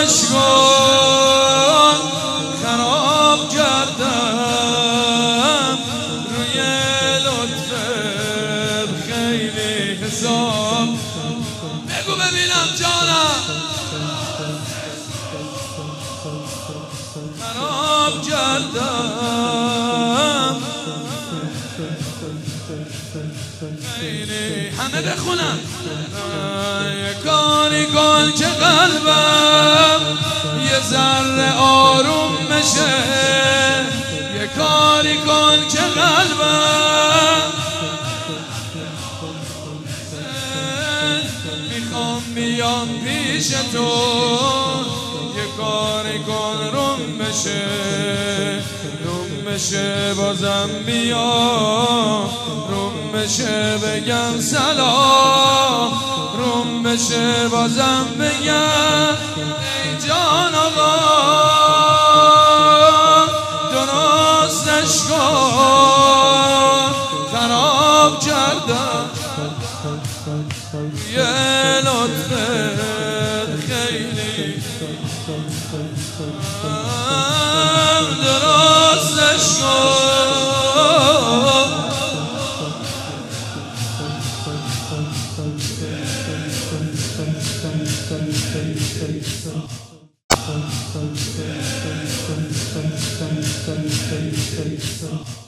درستش کن خراب کردم روی لطفت خیلی حساب بگو ببینم جانم خراب کردم خیلی همه بخونم یه کاری کن که قلبم یه ذره آروم بشه یه کاری کن که قلبم میخوام بیام پیش تو یه کاری کن روم بشه بازم بیام روم بشه بگم سلام روم بشه بازم بگم ای جان آقا درستش کن خراب کردم یه لطفت خیلی درستش کن